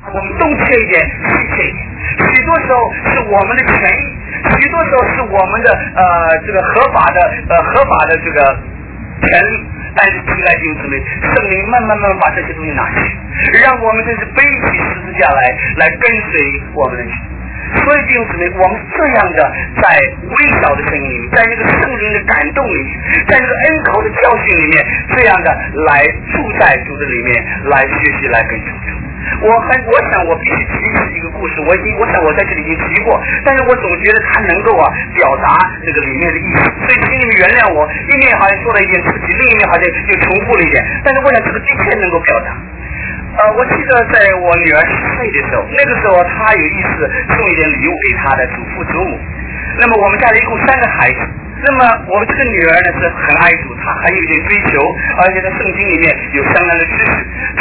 我们东缺一点西缺一点，许多时候是我们的权益，许多时候是我们的这个合法的这个权利。但是亲爱的弟兄姊妹，圣灵慢慢把这些东西拿去，让我们真是背起十字架来跟随我们的主。所以弟兄姊妹，我们这样的在微小的声音里面，在那个圣灵的感动里面，在那个恩口的教训里面，这样的来住在主的里面，来学习，来跟从主。我想我必须提起一个故事，我想我在这里已经提过，但是我总觉得他能够表达这个里面的意思，所以请你们原谅我，一面好像说了一点自己，另一面好像又重复了一点，但是我想这个的确能够表达。我记得在我女儿10岁的时候，那个时候她有意思送一点礼物给她的祖父祖母。那么我们家里一共3个孩子，那么我们这个女儿呢是很爱主，她很有一点追求，而且在圣经里面有相当的知识，她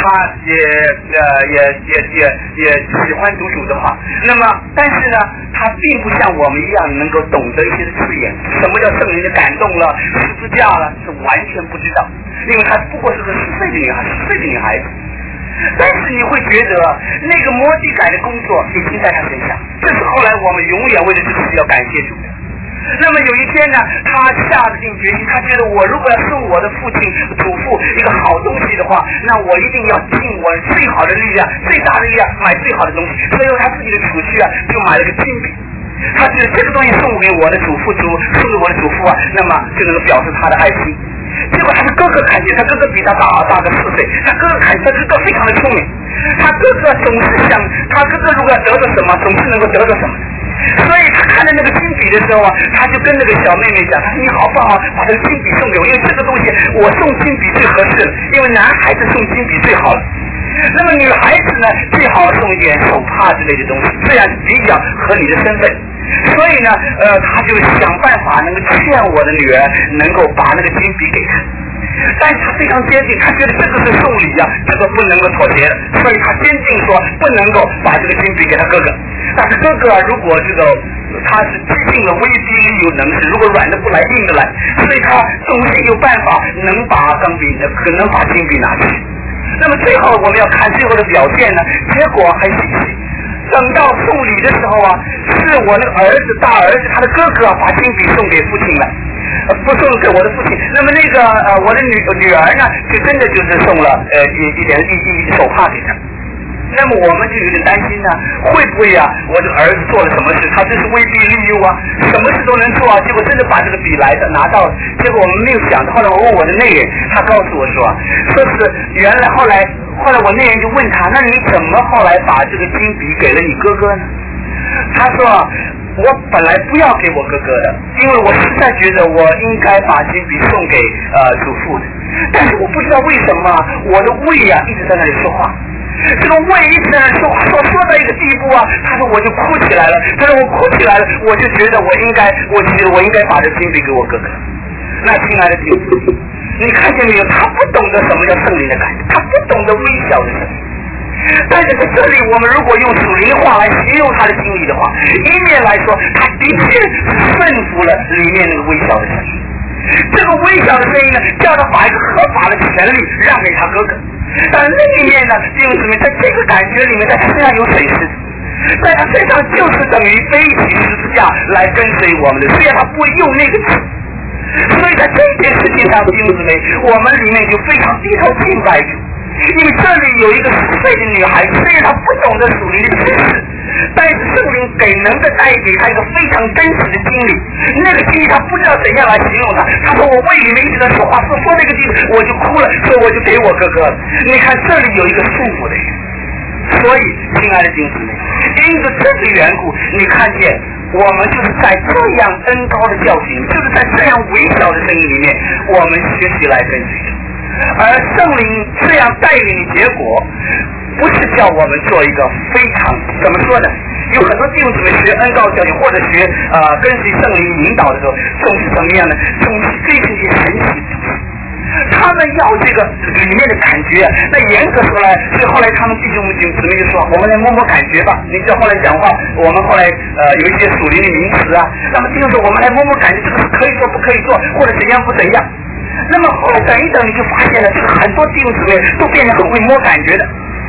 也喜欢读主的话。那么但是呢，她并不像我们一样能够懂得一些字眼，什么叫圣灵的感动了，十字架了，是完全不知道，因为她不过是个10岁的女孩子。但是你会觉得那个摩西改的工作已经在他身上，这是后来我们永远为了这个事要感谢主的。那么有一天呢，他下定决心，他觉得我如果要送我的父亲祖父一个好东西的话，那我一定要尽我最好的力量，最大的力量买最好的东西。所以他自己的储蓄就买了个金笔。他觉得这个东西送给我的祖父送给我的祖父那么就能够表示他的爱心。结果他的哥哥看见，他哥哥比他大个4岁，他哥哥看见，他哥哥非常的聪明，他哥哥总是想，他哥哥如果要得到什么，总是能够得到什么。所以他看到那个金笔的时候他就跟那个小妹妹讲，他说你好棒把这个金笔送给我，因为这个东西我送金笔最合适了，因为男孩子送金笔最好了。那么女孩子呢，最好送一点手帕之类的东西，这样比较合你的身份。所以呢，他就想办法能够劝我的女儿能够把那个金笔给他，但是他非常坚定，他觉得这个是送礼这个不能够妥协的，所以他坚定说不能够把这个金笔给他哥哥。但是哥哥如果这个他是激进的威逼利诱能事，如果软的不来硬的来，所以他总是有办法能把金笔拿去。那么最后我们要看最后的表现呢，结果很稀奇。等到送礼的时候是我那个大儿子他的哥哥把金笔送给父亲了，不送给我的父亲。那么那个我的女儿呢，就真的就是送了一手帕给他。那么我们就有点担心会不会我这个儿子做了什么事，他真是威逼利诱什么事都能做结果真的把这个笔拿到了。结果我们没有想到，后来我问我的内人，他告诉我说是原来后来我内人就问他，那你怎么后来把这个金笔给了你哥哥呢？他说我本来不要给我哥哥的，因为我实在觉得我应该把金笔送给祖父的，但是我不知道为什么我的胃一直在那里说话，这个胃一直在那说话，说到一个地步他说我就哭起来了，他说我哭起来了，我就觉得我应该把这金笔给我哥哥。那亲爱的弟兄，你看见没有？他不懂得什么叫圣灵的感觉，他不懂得微小的圣灵。但是在这里，我们如果用属灵话来形容他的经历的话，一面来说，他的确顺服了里面那个微小的声音。这个微小的声音呢，叫他把一个合法的权利让给他哥哥。但另一面呢，弟兄姊妹，在这个感觉里面，在他身上有损失，在他身上就是等于背起十字架来跟随我们的，虽然他不会用那个字。所以在这件事情上，弟兄姊妹，我们里面就非常低头敬拜主。因为这里有一个10岁的女孩，虽然她不懂得属灵的知识，但是圣灵能够带给她一个非常真实的经历。那个经历她不知道怎样来形容她。她说我胃里面一直在说话，说那个经历我就哭了，说我就给我哥哥了。你看这里有一个顺服的人。所以亲爱的弟兄姊妹，因着这个缘故，你看见我们就是在这样恩高的教训，就是在这样微小的声音里面，我们学习来跟随主。而圣灵这样带领的结果，不是叫我们做一个非常怎么说呢？有很多弟兄姊妹学恩高教训或者学跟随圣灵引导的时候，总是怎么样呢？总是追求一些神奇的东西。他们要这个里面的感觉，那严格说来，所以后来他们弟兄姊妹就说，我们来摸摸感觉吧。你知道后来讲话，我们后来有一些属灵的名词那么弟兄说我们来摸摸感觉，这个是可以做不可以做，或者怎样不怎样。那么后来等一等，你就发现了，这个很多弟兄姊妹都变得很会摸感觉的。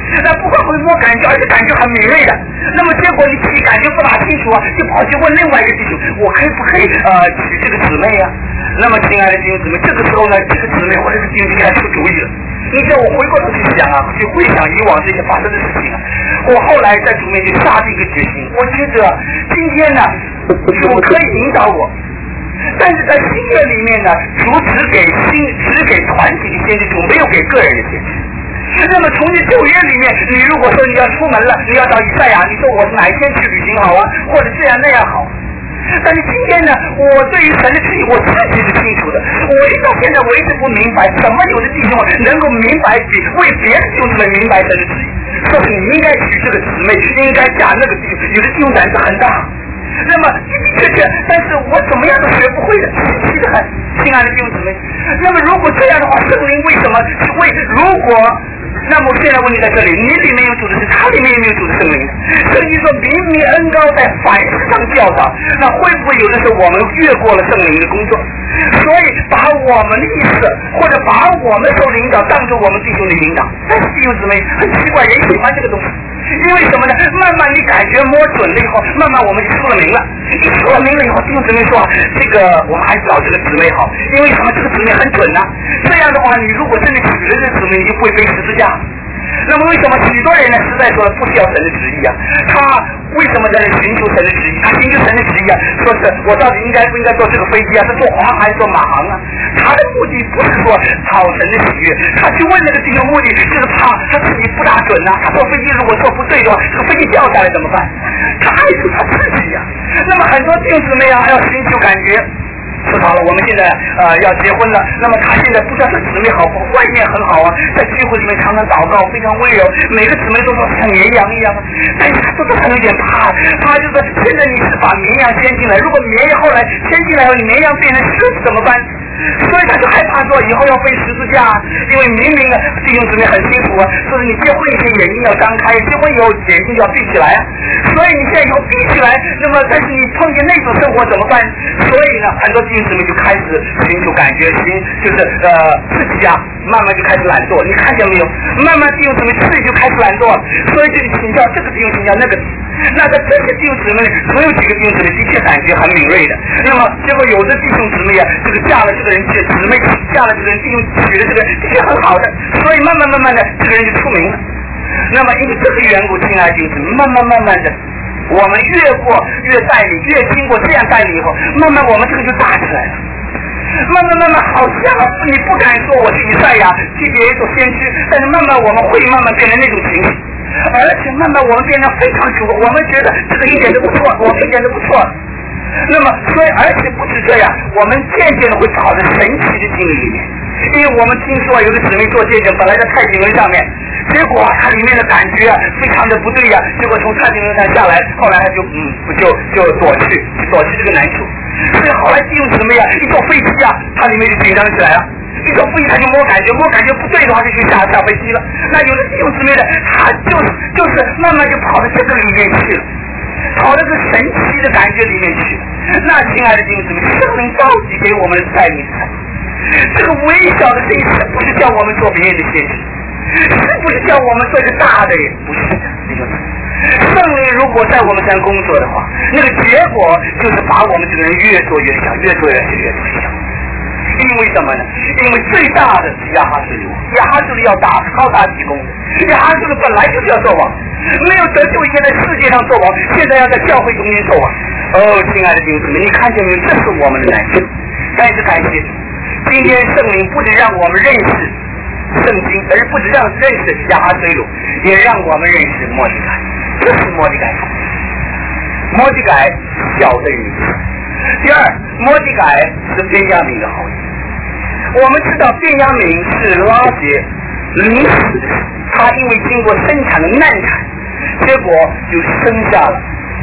那不光会摸感觉，而且感觉很敏锐的。那么结果你自己感觉不大清楚啊，就跑去问另外一个弟兄，我可不可以娶这个姊妹啊？那么亲爱的弟兄姊妹，这个时候呢，这个姊妹或者是弟兄就给他出主意了。你叫我回过头去想啊，去回想以往这些发生的事情啊，我后来在主面前下定一个决心，我觉得今天呢，主可以引导我。但是在新约里面呢，主只给团体的先知，主没有给个人的先知。那么从这旧约里面，你如果说你要出门了，你要到以赛亚，你说我是哪一天去旅行好啊，或者这样那样好。但是今天呢，我对于神的旨意我自己是清楚的。我一到现在我一直不明白，怎么有的弟兄能够明白为别的弟兄们明白神的旨意，说是你应该娶这个姊妹，应该嫁那个弟兄，有的弟兄胆子很大。那么的确，但是我怎么样都学不会的，稀奇的很，亲爱的弟兄姊妹。那么如果这样的话，圣灵为什么是如果？那么现在问题在这里，你里面有主的是，他里面有没有主的圣灵？圣经说明明恩膏在凡事上教导，那会不会有的时候我们越过了圣灵的工作？所以把我们的意思或者把我们受领导当作我们弟兄的领导。但是弟兄姊妹很奇怪，人喜欢这个东西，因为什么呢？慢慢你感觉摸准了以后，慢慢我们就出了名了。一出了名了以后，弟兄姊妹说这个我们还是找这个姊妹好，因为什么？这个姊妹很准啊。这样的话，你如果真的娶了这个姊妹，你就不会背十字架。那么为什么许多人呢实在说不需要神的旨意啊？他为什么在寻求神的旨意？他寻求神的旨意啊，说是我到底应该不应该坐这个飞机啊？是坐华航还是坐马航啊？他的目的不是说讨神的喜悦，他去问那个弟兄目的就是怕他自己不大准啊。他坐飞机如果坐不对的话，这个飞机掉下来怎么办？他爱主他自己呀。那么很多弟兄姊妹啊，还要寻求感觉。说好了，我们现在要结婚了。那么他现在不知道这姊妹好不好，外面很好啊，在聚会里面常常祷告，非常温柔，每个姊妹都说像绵羊一样。但是他多少还有点怕就说现在你是把绵羊牵进来，如果绵羊后来牵进来后，你绵羊变成狮子怎么办？所以他就害怕说以后要背十字架，因为明明弟兄姊妹很清楚啊，说是你结婚以前眼睛要张开，结婚以后眼睛就要闭起来啊。所以你现在以后闭起来，那么但是你碰见那种生活怎么办？所以呢，很多弟兄姊妹就开始寻求感觉，就是自己啊，慢慢就开始懒惰。你看见没有？慢慢弟兄姊妹自己就开始懒惰，所以就请教这个弟兄请教那个。那在这些弟兄姊妹里，总有几个弟兄姊妹的确感觉很敏锐的。那么结果有的弟兄姊妹啊，这个嫁了这个人，这个姊妹嫁了这个人，弟兄娶了这个人，的确很好的，所以慢慢的这个人就出名了。那么因为这个缘故，亲爱的弟兄姊妹，慢慢的，我们越带领，越经过这样带领以后，慢慢我们这个就大起来了。慢慢好像你不敢说我是以赛亚去别一所先知，但是慢慢我们会慢慢变成那种情形。而且慢慢我们变得非常主，我们觉得这个一点都不错，我们一点都不错。那么所以而且不止这样，我们渐渐的会跑到神奇的经历里面。因为我们听说有个姊妹做见证，本来在太平轮上面，结果它里面的感觉非常的不对呀，结果从太平轮上下来，后来他就躲去这个难处。所以后来弟兄姊妹一坐飞机它里面就紧张起来了。一坐飞机他就摸感觉不对的话就去下飞机了。那有的弟兄姊妹他就是慢慢就跑到这个里面去了，跑到这个神奇的感觉里面去。那亲爱的弟兄姊妹，圣灵到底给我们的带领是什么？这个微小的事情是不是叫我们做别人的先知？是不是叫我们做一个大的人？不是的，弟兄姊妹。圣灵如果在我们身上工作的话，那个结果就是把我们这个人越做越小，越做越小。因为什么呢？因为最大的是亚哈斯路，亚哈斯路要靠大提供的，亚哈斯路本来就是要做王，没有得救以前在世界上做王，现在要在教会中间做王。亲爱的弟兄姊妹，你看见没有？这是我们的难处。但是感谢主，今天圣灵不止让我们认识圣经，而不止让认识亚哈斯路，也让我们认识末底改。这是末底改。末底改小的意思。第二，末底改是便雅悯的后裔。我们知道便雅悯是拉结临死的，他因为经过生产的难产，结果就生下了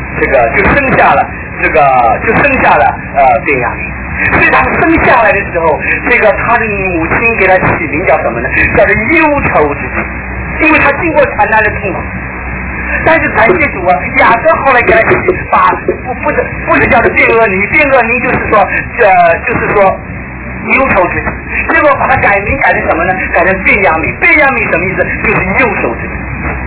便雅悯。所以他生下来的时候，他的母亲给他起名叫什么呢？叫做忧愁之子，因为他经过惨难的痛苦。但是感谢主雅各后来给他起不是叫做变恶女，变恶女就是说忧愁之子，结果把它改名改成什么呢？改成便雅悯。便雅悯什么意思？就是忧愁之子。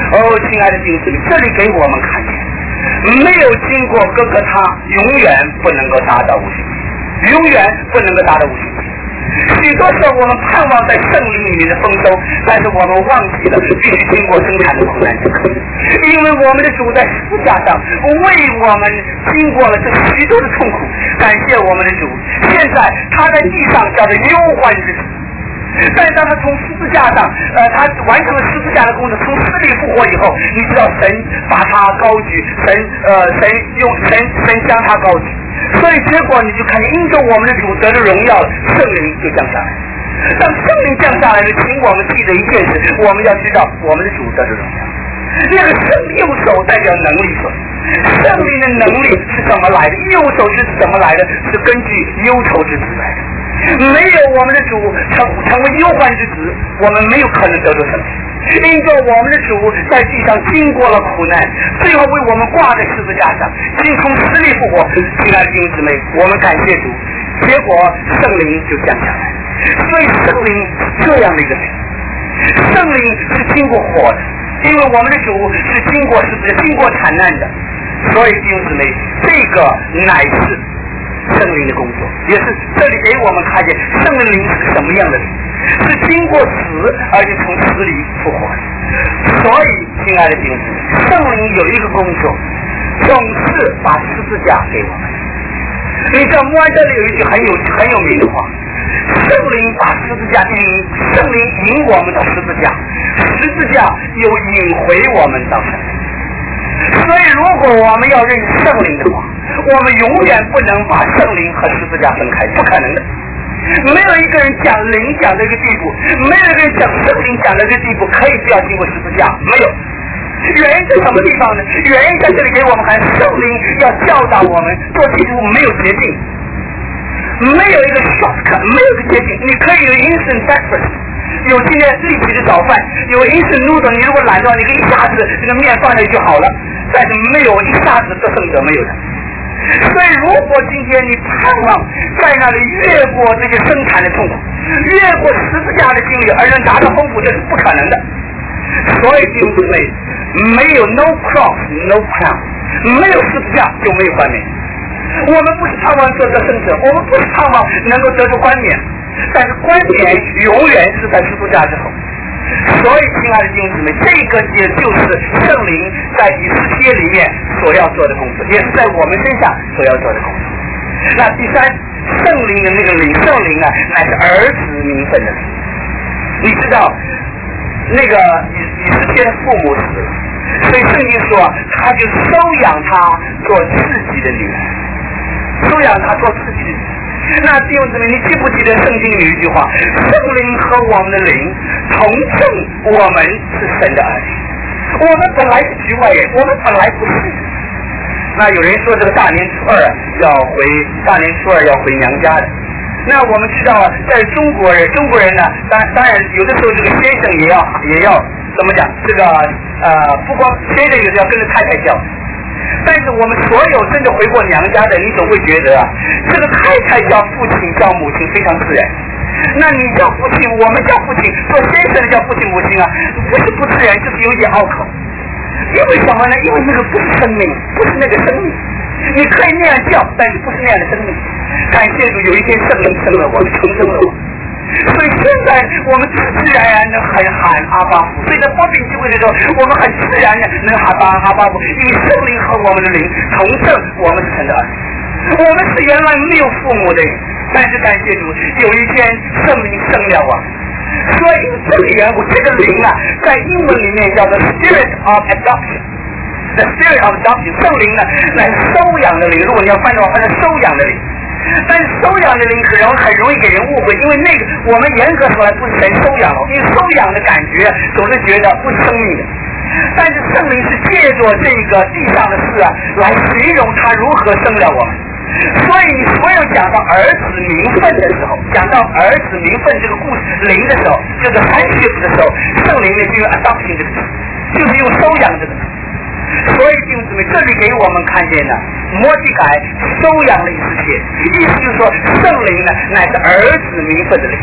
亲爱的弟兄姊妹，这里给我们看见，没有经过哥哥他，永远不能够达到无形体，永远不能够达到无形体。许多时候我们盼望在圣灵里面的丰收，但是我们忘记了必须经过生产的苦难之刻，因为我们的主在十字架上为我们经过了这许多的痛苦。感谢我们的主，现在他在地上叫做忧患之子，但是当他从十字架上他完成了十字架的工作，从死里复活以后，你知道神把他高举，神将他高举，所以结果你就看见因着我们的主得了荣耀，圣灵就降下来。当圣灵降下来了，请我们记得一件事，我们要知道我们的主得了荣耀。那个右手代表能力所，圣灵的能力是怎么来的？右手是怎么来的？是根据忧愁之子来的。没有我们的主成为忧患之子，我们没有可能得到圣灵。因着我们的主在地上经过了苦难，最后为我们挂在十字架上，从死里复活。亲爱的弟兄姊妹，我们感谢主，结果圣灵就降下来。所以圣灵是这样的一个灵，圣灵是经过火的，因为我们的主是经过十字架、经过惨难的。所以弟兄姊妹，这个乃是圣灵的工作，也是这里给我们看见圣灵是什么样的灵，是经过死而且从死里复活。所以亲爱的弟兄姊妹，圣灵有一个工作，总是把十字架给我们。你知道摩安这里有一句很有名的话，圣灵把十字架圣灵引我们到十字架，十字架又引回我们到圣灵。所以如果我们要认识圣灵的话，我们永远不能把圣灵和十字架分开，不可能的。没有一个人讲灵讲到一个地步，没有一个人讲圣灵讲到一个地步可以不要经过十字架，没有。原因在什么地方呢？原因在这里给我们看，圣灵要教导我们做基督没有捷径，没有一个 shortcut， 没有一个捷径。你可以有 instant breakfast， 有今天立即的早饭，有 instant noodle， 你如果懒到你可以一下子这个面放下就好了，但是没有一下子得胜者，没有的。所以如果今天你盼望在那里越过这些生产的痛苦，越过十字架的经历而能达到丰富，这是不可能的。所以弟兄姊妹，没有 no cross no crown， 没有十字架就没有冠冕。我们不是盼望做得胜者，我们不是盼望能够得出冠冕，但是冠冕永远是在十字架之后。所以亲爱的弟兄姊妹，这个也就是圣灵在以斯帖里面所要做的工作，也是在我们身上所要做的工作。那第三，圣灵的那个灵，圣灵啊，乃是儿子名分的灵。你知道那个以斯帖的父母死了，所以圣经说他就收养他做自己的女儿，收养他做自己的女儿。那弟兄姊妹，你记不记得圣经里有一句话，圣灵和我们的灵同证我们是神的儿女。我们本来是局外人，我们本来不是。那有人说这个大年初二要回娘家的。那我们知道在中国人呢，当然有的时候这个先生也要怎么讲，这个不光先生有的要跟着太太叫。但是我们所有真的回过娘家的，你总会觉得这个太太叫父亲叫母亲非常自然。那你叫父亲，我们叫父亲，做先生的叫父亲母亲啊，不是不自然，就是有点拗口。因为什么呢？因为那个不是生命，不是那个生命。你可以那样叫，但是不是那样的生命。感谢主，有一天圣灵生了我，重生了我。所以现在我们自然而然的很喊阿爸父，所以在播饼聚会的时候，我们很自然的能喊阿爸父，因为圣灵和我们的灵同证我们是神的儿女。我们是原来没有父母的人，但是感谢主，有一天圣灵生了我。所以这个缘故，这个灵啊，在英文里面叫做 Spirit of Adoption。The Spirit of Adoption， 圣灵呢来收养的灵，如果你要翻的话，翻成收养的灵。但是收养的灵很容易给人误会，因为那个我们严格说来不是神收养了，因为收养的感觉总是觉得不是生命的。但是圣灵是借着这个地上的事啊，来形容他如何生了我们。所以你所有讲到儿子名分的时候，讲到儿子名分这个故事灵的时候，就是handship的时候，圣灵呢就用 adoption 这个词，就是用收养这个词。所以弟兄姊妹，这里给我们看见了摩西改收养了以斯帖，意思就是说圣灵呢乃是儿子名分的灵。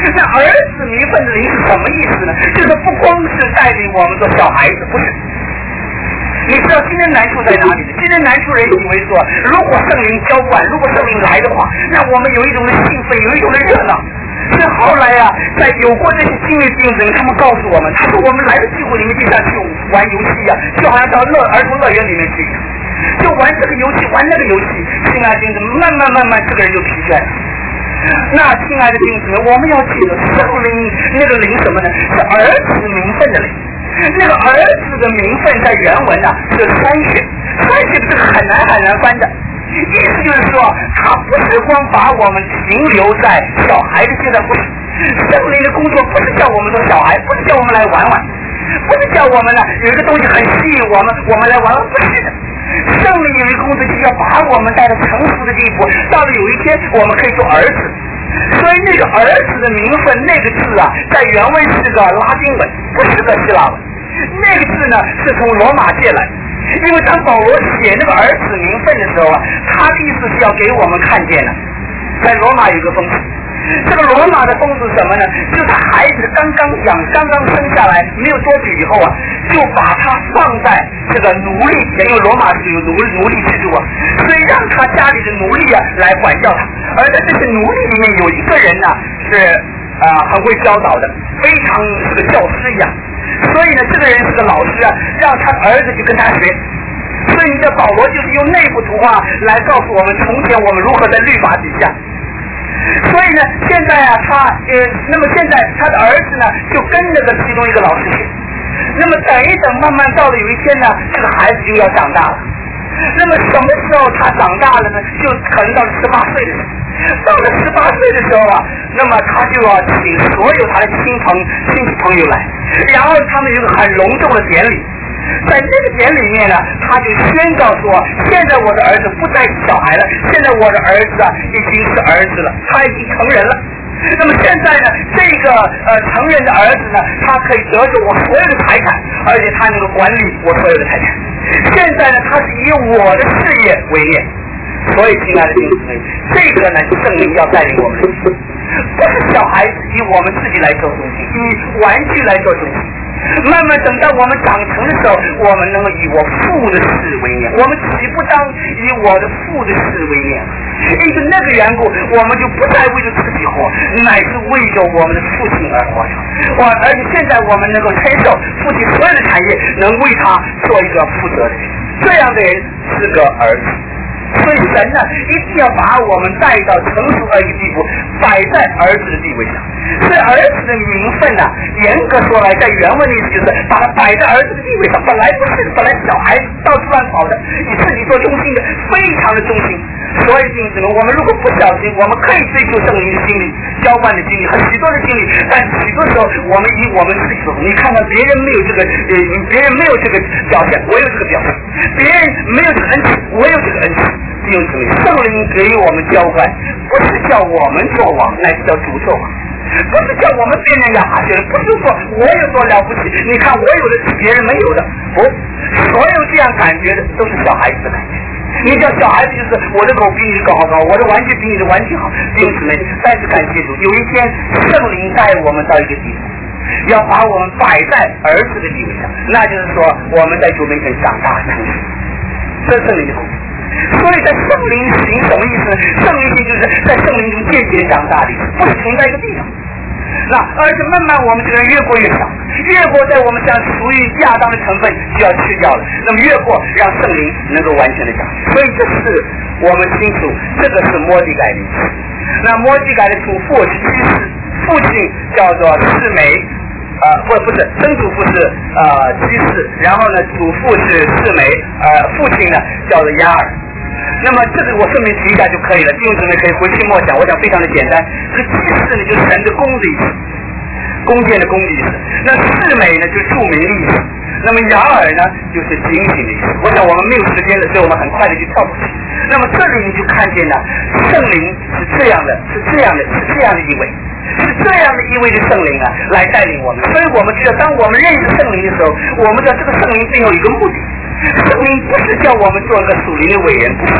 那儿子名分的灵是什么意思呢？就是不光是带领我们做小孩子，不是。你知道今天难处在哪里呢？今天难处人以为说，如果圣灵浇灌，如果圣灵来的话，那我们有一种的兴奋，有一种的热闹。是后来啊，在有过这些经历的人，他们告诉我们，他说我们来的聚会里面就像去玩游戏啊，就好像到儿童乐园里面去，就玩这个游戏，玩那个游戏，亲爱的弟兄们，慢慢这个人就疲倦了。那亲爱的弟兄们，我们要记得圣灵那个灵什么呢？是儿子名分的灵。那个儿子的名分在原文呢是三血是很难翻的。意思就是说，他不是光把我们停留在小孩的阶段，不是。圣灵的工作不是叫我们做小孩，不是叫我们来玩玩，不是叫我们呢有一个东西很吸引我们来玩玩，不是的。圣灵有一个工作就是要把我们带到成熟的地步，到了有一天我们可以做儿子。所以那个儿子的名分那个字啊，在原文是个拉丁文，不是个希腊文。那个字呢是从罗马借来的。因为当保罗写那个儿子名分的时候啊，他的意思是要给我们看见的，在罗马有个风俗，这个罗马的风俗是什么呢？就是孩子刚刚生下来没有多久以后啊，就把他放在这个奴隶前，因为罗马是有奴隶制度啊，所以让他家里的奴隶啊来管教他。而在这些奴隶里面有一个人呢是很会教导的，非常是个教师一样。所以呢，这个人是个老师啊，让他儿子去跟他学。所以这保罗就是用内部图画来告诉我们，从前我们如何在律法底下。所以呢，现在啊，那么现在他的儿子呢，就跟那个其中一个老师学。那么等一等，慢慢到了有一天呢，这个孩子就要长大了。那么什么时候他长大了呢？就可能到了18岁的时候。到了18岁的时候啊，那么他就要请所有他的亲戚朋友来，然后他们有个很隆重的典礼。在这个典里面呢，他就宣告说，现在我的儿子不再是小孩了，现在我的儿子啊已经是儿子了，他已经成人了。那么现在呢，这个成人的儿子呢，他可以得着我所有的财产，而且他能够管理我所有的财产。现在呢，他是以我的事业为念。所以亲爱的弟兄姊妹，这个呢圣灵要带领我们的心，不是小孩子以我们自己来做中心，以玩具来做中心。慢慢等到我们长成的时候，我们能够以我父的事为念，我们岂不当以我的父的事为念？因为那个缘故，我们就不再为着自己活，乃是为着我们的父亲而活着。而且现在我们能够承受父亲所有的产业，能为他做一个负责的人，这样的人是个儿子。所以神呢，一定要把我们带到成熟的一个地步，摆在儿子的地位上。所以儿子的名分呢，严格说来，在原文的意思就是把它摆在儿子的地位上。本来小孩子到处乱跑的，以自己做中心的，非常的中心。所以弟兄们，我们如果不小心，我们可以追求圣灵的经历、浇灌的经历和许多的经历，但许多时候我们以我们自己说，你看看别人没有这个，别人没有这个表现，我有这个表现；别人没有这个恩赐，我有这个恩赐。弟兄姊妹，圣灵给我们浇灌，不是叫我们做王，乃是叫主做王。不是叫我们别人要哈学，不是说我有多了不起，你看我有的是别人没有的。不，所有这样感觉的都是小孩子的感觉。你叫小孩子就是我的狗比你的狗好高，我的玩具比你的玩具好。弟兄姊妹，但是感谢主，有一天圣灵带我们到一个地步，要把我们摆在儿子的地位上，那就是说我们在主面前长大成熟，这是圣灵的工作。所以在圣灵行什么意思呢？圣灵行就是在圣灵中渐渐长大的意思，不是停在一个地方。那而且慢慢我们这个人越过越小，越过在我们像属于亚当的成分就要去掉了，那么越过让圣灵能够完全的长。所以这是我们清楚，这个是摩底改的意思。那摩底改的祖父是居士，父亲叫做世美，不是曾祖父是居士，然后呢祖父是世美，父亲呢叫做亚尔。那么这个我顺便提一下就可以了，弟兄姊妹可以回去默想，我想非常的简单。这个祭祀呢就是神的功的意思，弓箭的弓的意思。那世美呢就是著名的意思，那么雅尔呢就是警醒的意思。我想我们没有时间了，所以我们很快的就跳过去。那么这里你就看见了圣灵是这样的一位，是这样的一位的圣灵啊来带领我们。所以我们知道，当我们认识圣灵的时候，我们知道这个圣灵背后有一个目的。圣灵不是叫我们做一个属灵的伟人，不是。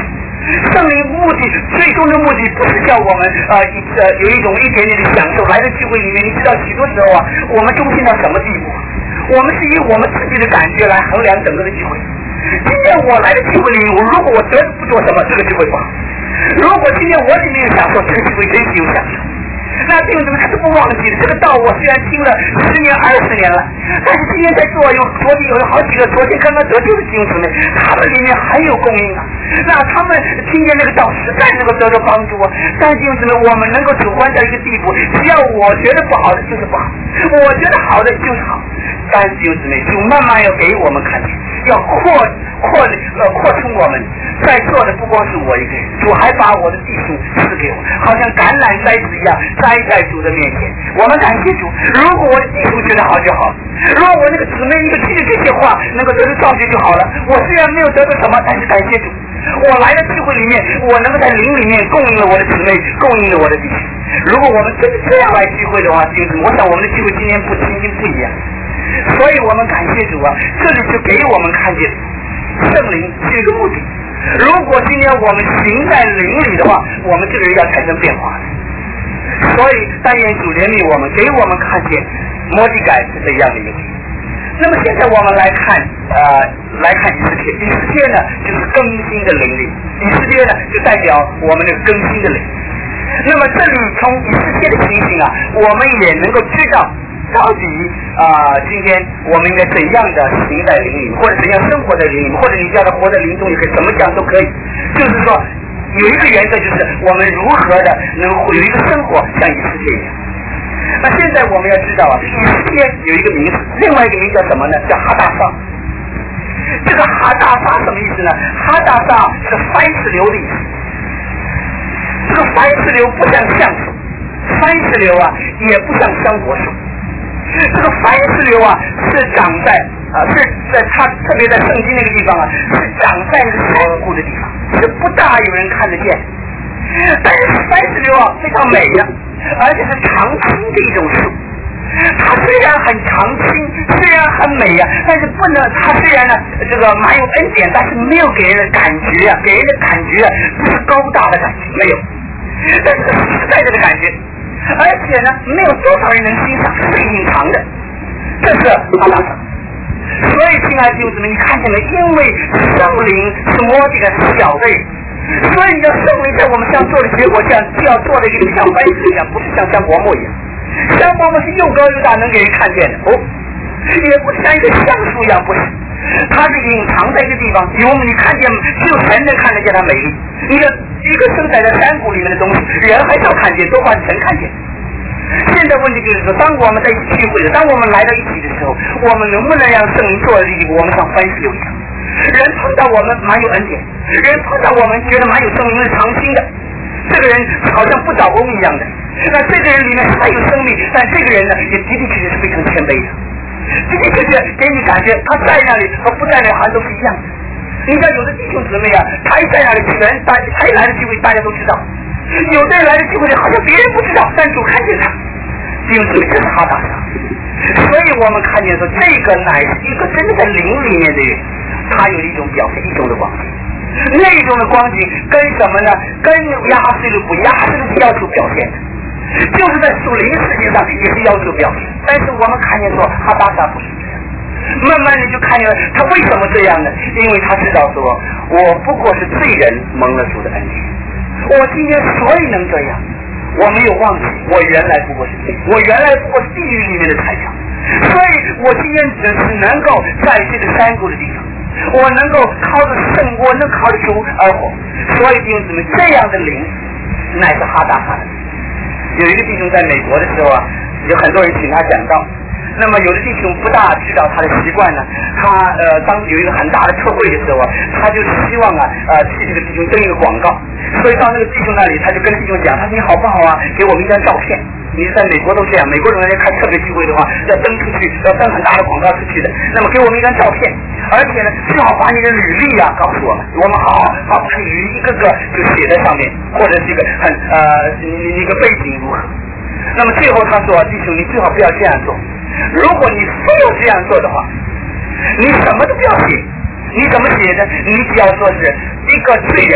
圣灵目的最终的目的不是叫我们有一种一点点的享受。来到聚会里面，你知道许多时候啊，我们忠心到什么地步？我们是以我们自己的感觉来衡量整个的聚会。今天我来的聚会里面，如果我得不做什么，这个聚会不好；如果今天我里面有享受，这个聚会真是有享受。那弟兄姊妹，他都不忘记的。这个道我虽然听了10年20年了，但是今天在座昨天有好几个昨天刚刚得救的弟兄姊妹，他们里面还有供应啊。那他们听见那个道实在能够得到帮助啊。但弟兄姊妹，我们能够主观到一个地步，只要我觉得不好的就是不好，我觉得好的就是好。但弟兄姊妹，主慢慢要给我们看见，要扩充我们。在座的不光是我一个人，主还把我的弟兄赐给我，好像橄榄栽子一样栽在主的面前。我们感谢主，如果我的弟兄觉得好就好，如果我那个姊妹一个听着这些话能够得到造就就好了。我虽然没有得到什么，但是感谢主，我来的聚会里面，我能够在灵里面供应了我的姊妹，供应了我的弟兄。如果我们真的这样来聚会的话，弟兄，我想我们的聚会今天不一样。所以我们感谢主啊，这里就给我们看见圣灵是一个目的。如果今天我们行在灵里的话，我们这个人要产生变化的。所以但愿主怜悯我们，给我们看见摩西改是这样的一个。那么现在我们来看以斯帖。以斯帖呢就是更新的灵力，以斯帖呢就代表我们的更新的灵。那么这里从以斯帖的情形啊，我们也能够知道到底今天我们应该怎样的行在灵里，或者怎样生活在灵里，或者你叫他活在灵中，也可以怎么讲都可以。就是说有一个原则，就是我们如何的能有一个生活像以斯帖一样。那现在我们要知道啊，以斯帖有一个名字，另外一个名字叫什么呢？叫哈大撒。这个哈大撒什么意思呢？哈大撒是番石榴的意思。这个番石榴不像橡树，番石榴啊也不像香果树。这个番石榴啊是长在它特别在圣经那个地方啊，是长在山谷的地方，是不大有人看得见。但是番石榴啊非常美呀，而且是常青的一种树。它虽然很常青，虽然很美呀，但是不能，它虽然呢这个蛮有恩典，但是没有给人的感觉啊，给人的感觉不是高大的感觉，没有，但是实在的感觉。而且呢，没有多少人能欣赏，是隐藏的，这是哈大撒。所以亲爱的弟兄姊妹，你看见没？因为圣灵是摩西的小的人，所以要圣灵在我们身上做的结果，就要做的一个像番石一样，不是像香柏木一样。香柏木是又高又大，能给人看见的也不像一个橡树一样，不是。它是隐藏在一个地方，你看见，只有神能看得见它美丽。一个生长在山谷里面的东西，人还是要看见，多半神看见。现在问题就是说，当我们在一起聚会的，当我们来到一起的时候，我们能不能让圣灵做的地步，我们像番石榴一样？人碰到我们蛮有恩典，人碰到我们觉得蛮有圣灵是常青的，这个人好像不倒翁一样的。那这个人里面还有生命，但这个人呢，也的确是非常谦卑的。的确给你感觉他在那里和不在那里好像都是一样的。你看有的弟兄姊妹啊，他一在那里他一来的聚会大家都知道，有的人来的聚会好像别人不知道，但主看见他。弟兄姊妹，这是哈大撒。所以我们看见说，这个乃是一个真的在灵里面的人，他有一种表现，一种的光景。那种的光景跟什么呢？跟亚斯路不，亚斯路是要求表现的，就是在属灵世界上也是要求表现。但是我们看见说，哈大撒不是这样。慢慢的就看见了他为什么这样呢？因为他知道说，我不过是罪人蒙了主的恩典，我今天所以能这样，我没有忘记我原来不过是罪，我原来不过是地狱里面的财产，所以我今天只是能够在这个山谷的地方，我能够靠着圣，我能靠着主而活。所以弟兄姊妹，这样的灵乃是哈大撒的。有一个弟兄在美国的时候啊，有很多人请他讲道。那么有的弟兄不大知道他的习惯呢，他当有一个很大的特会的时候啊，他就希望替这个弟兄登一个广告，所以到那个弟兄那里，他就跟弟兄讲，他说你好不好啊，给我们一张照片。你在美国都这样，美国人开特别聚会的话，要登出去，要登很大的广告出去的。那么给我们一张照片，而且呢，最好把你的履历啊告诉我们，我们好把履历一个个就写在上面，或者是一个你一个背景如何。那么最后他说，弟兄，你最好不要这样做。如果你非要这样做的话，你什么都不要写。你怎么写呢？你只要说是一个罪人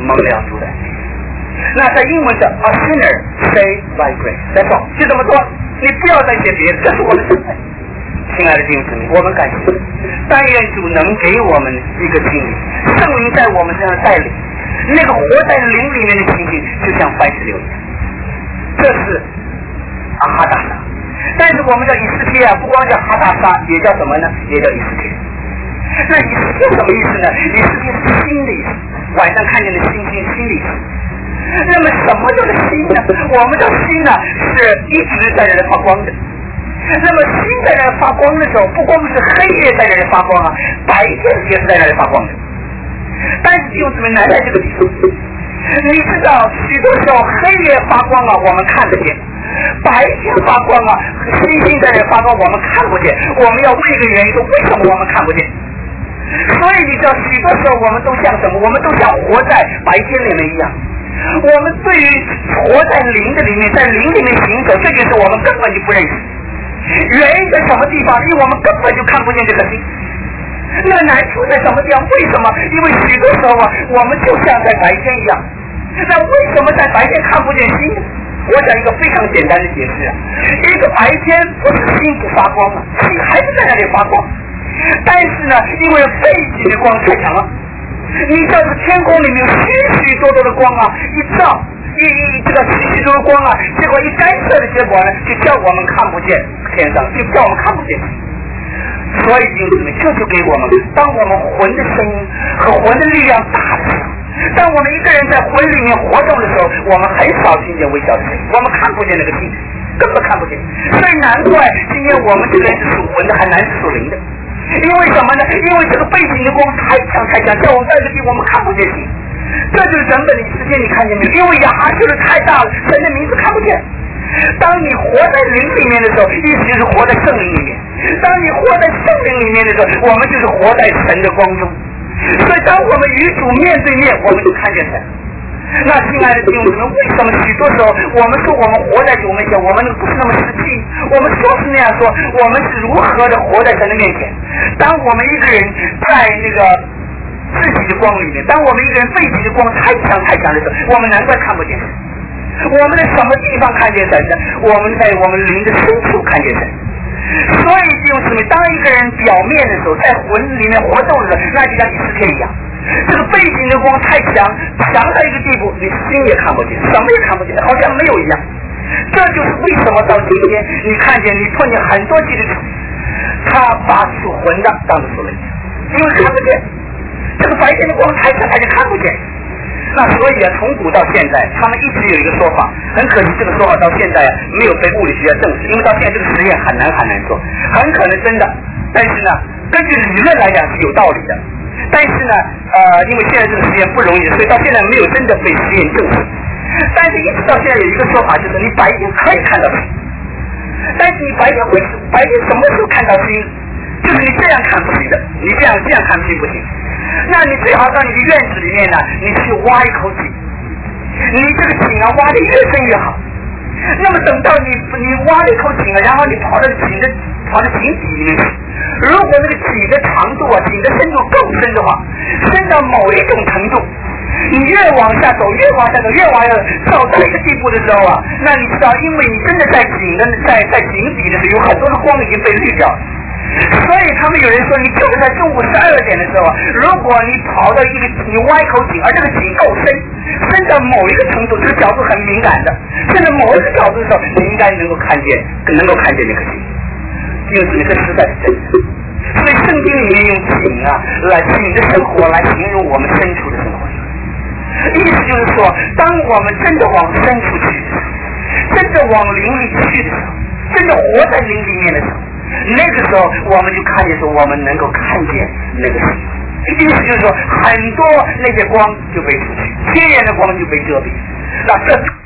蒙了主的。那在英文的 a sinner saved by grace， 再说就这么多，你不要再写别的，这是我的身份。亲爱的弟兄姊妹，我们感谢，但愿主能给我们一个经历，圣灵在我们身上带领，那个活在灵里面的情景，就像白石榴一样。这是哈达沙，但是我们叫以斯帖啊，不光叫哈达沙，也叫什么呢？也叫以斯帖。那以斯帖什么意思呢？以斯帖是新的意思，晚上看见的星星，新的意思。那么什么叫做星呢？我们的星呢是一直在这里发光的。那么星在那发光的时候，不光是黑夜在那里发光啊，白天也是在那里发光的。但是弟兄姊妹难在这个地方，你知道许多时候黑夜发光啊，我们看得见；白天发光啊，星星在那发光，我们看不见。我们要问一个原因，说为什么我们看不见？所以你知道，许多时候我们都像什么？我们都像活在白天里面一样。我们对于活在灵的里面，在灵里面行走，这件事我们根本就不认识。原因在什么地方？因为我们根本就看不见这个星。那个难处在什么地方？为什么？因为许多时候啊，我们就像在白天一样。那为什么在白天看不见星呢？我讲一个非常简单的解释啊，一个白天不是星不发光了，星还是在那里发光，但是呢，因为背景的光太强了，你知道这天空里面许许多多的光啊，一照这个许许多的光啊，结果一干涉的结果呢，就叫我们看不见天上，就叫我们看不见。所以弟兄姊妹，这就给我们，当我们魂的声音和魂的力量大的时候，当我们一个人在魂里面活动的时候，我们很少听见微小的声音，我们看不见那个星，根本看不见。所以难怪今天我们这个人是属魂的，还难是属灵的。因为什么呢？因为这个背景的光太强，叫我们在这地我们看不见星。这就是人本的世界，你看见没有？因为亚哈就是太大了，神的名字看不见。当你活在灵里面的时候，意思就是活在圣灵里面；当你活在圣灵里面的时候，我们就是活在神的光中。所以当我们与主面对面，我们就看见神。那亲爱的弟兄姊妹，为什么许多时候我们说我们活在主面前，我们不是那么实际？我们说是那样说，我们是如何的活在神的面前？当我们一个人在那个自己的光里面，当我们一个人背景的光太强的时候，我们难怪看不见神。我们在什么地方看见神呢？我们在我们灵的深处看见神。所以弟兄姊妹，当一个人表面的时候，在魂里面活动的时候，那就像以斯帖一样，这个背景的光太强到一个地步，你心也看不见，什么也看不见，好像没有一样。这就是为什么到今天你看见你碰见很多基督徒，他把属魂的当作属灵的，因为看不见这个白天的光太强，他就看不见。那所以啊，从古到现在，他们一直有一个说法，很可惜这个说法到现在没有被物理学家证实，因为到现在这个实验很难做，很可能真的，但是呢，根据理论来讲是有道理的，但是呢，因为现在这个实验不容易，所以到现在没有真的被实验证实。但是一直到现在有一个说法，就是你白天可以看到星，但是你白天什么时候看到星？就是你这样看不行的，你这样看不行不行。那你最好到你的院子里面呢，你去挖一口井，你这个井啊挖得越深越好。那么等到你挖了一口井啊，然后你跑到井底里面去，如果那个井的长度啊，井的深度够深的话，深到某一种程度，你越往下走，越往下走到一个地步的时候啊，那你知道，因为你真的在井底的时候，有很多的光已经被滤掉了。所以他们有人说，你就是在中午12点的时候，如果你跑到你挖一口井，而这个井够深到某一个程度，这个角度很敏感的，甚至某一个角度的时候，你应该能够看见那个井，就是那个实在是真的。所以圣经里面用井的生活来形容我们深处的生活，意思就是说，当我们真的往深处去的时候，真的往灵里去的时候，真的活在灵里面的时候，那个时候我们就看见说，我们能够看见那个星，意思就是说，很多那些光就被出去，天然的光就被遮蔽。那这